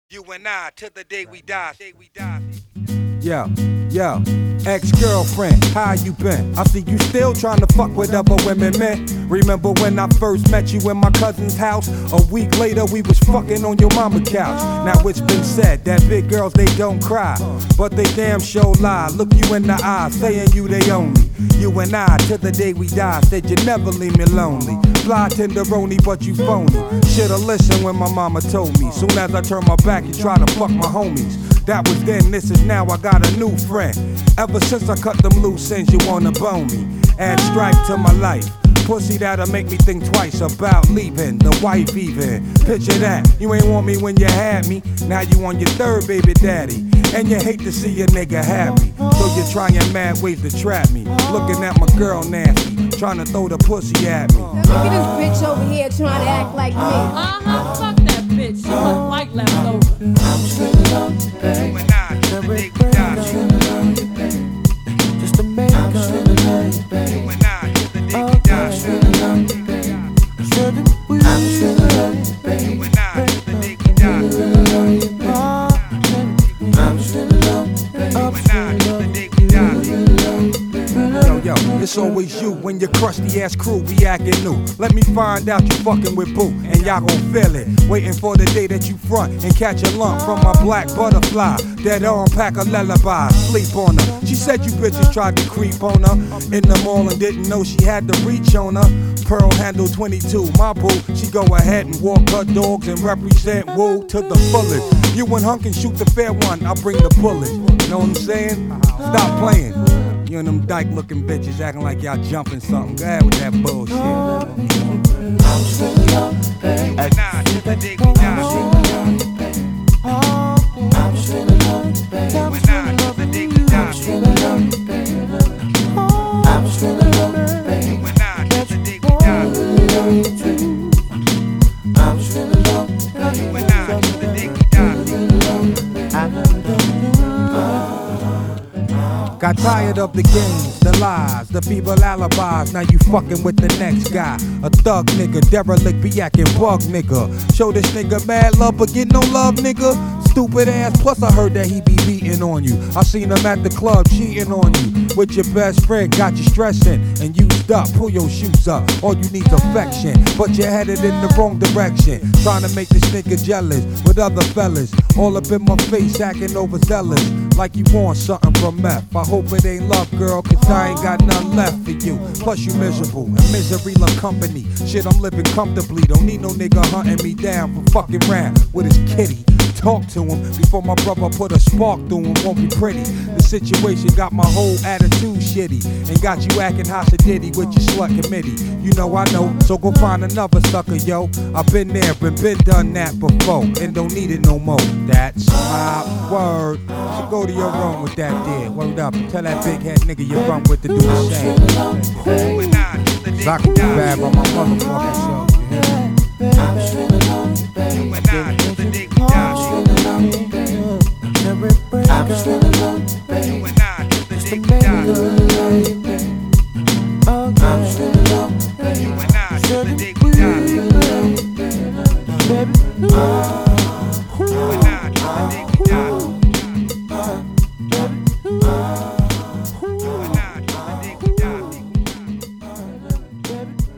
You and I, till the day we die. Yo, yo, ex-girlfriend, how you been? I see you still trying to fuck with other women, man. Remember when I first met you in my cousin's house? A week later we was fucking on your mama couch. Now it's been said that big girls, they don't cry, but they damn sure lie. Look you in the eye, saying you they only. You and I, till the day we die, said you never leave me lonely. Fly tenderoni, but you phony. Shoulda listened when my mama told me. Soon as I turn my back, you try to fuck my homies. That was then, this is now, I got a new friend. Ever since I cut them loose ends, you wanna bone me. Add stripe to my life. Pussy that'll make me think twice about leaving, the wife even. Picture that, you ain't want me when you had me. Now you on your third baby daddy. And you hate to see a nigga happy. So you're trying mad ways to trap me. Looking at my girl nasty, trying to throw the pussy at me. Look at this bitch over here trying to act like me. Fuck that bitch. She look like leftover. I'm still in love, babe. You and I, till the day we die. Just to make I'm still in love, babe. You and I, till the day we die. I'm still in love, babe. I'm still in love, babe. You and I, till the day we die. I'm still in love, babe. You and I, till the day we die. Yo, it's always you when your crusty ass crew be acting new. Let me find out you fucking with Boo, and y'all gon' feel it. Waiting for the day that you front and catch a lump from my black butterfly. That arm pack a lullaby, sleep on her. She said you bitches tried to creep on her in the mall and didn't know she had the reach on her. Pearl handle 22, my boo. She go ahead and walk her dogs and represent Woo to the fullest. You and Hunk can shoot the fair one, I'll bring the bullets. You know what I'm saying? Stop playing. You and them dyke looking bitches acting like y'all jumping something. Go ahead with that bullshit. I'm still in love, babe. You and I, till the day we die. I'm still in love, babe. You and I, till the day we die. I'm still in love, babe. I'm still in love, babe. You and I, till the day we die. I'm still in love, babe. You and I, till the day we Got tired of the games, the lies, the feeble alibis. Now you fucking with the next guy. A thug nigga, derelict, be acting bug nigga. Show this nigga mad love, but get no love, nigga. Stupid ass, plus I heard that he be beating on you. I seen him at the club cheating on you. With your best friend, got you stressing and used up. Pull your shoes up, all you need's affection. But you're headed in the wrong direction. Trying to make this nigga jealous with other fellas. All up in my face, acting overzealous. Like you want something from meth. I hope it ain't love, girl, cause I ain't got none left for you. Plus you miserable, and misery love company. Shit, I'm living comfortably. Don't need no nigga hunting me down for fucking round with his kitty. Talk to him before my brother put a spark through him. Won't be pretty. The situation got my whole attitude shitty and got you acting hossidity with your slut committee. You know I know, so go find another sucker, yo. I've been there and been done that before and don't need it no more. That's my word. So go to your room with that there. Word up and tell that big head nigga you run with to do the same. You and I, till the day I we can be die. bad by my motherfucking self. You hear me? I'm still in love, babe. You and I, till the day we die. I'm still in love, babe. I'm still in love, babe. You and I, till the day we die. I'm still in love, babe. You and I, till the day we die. Baby,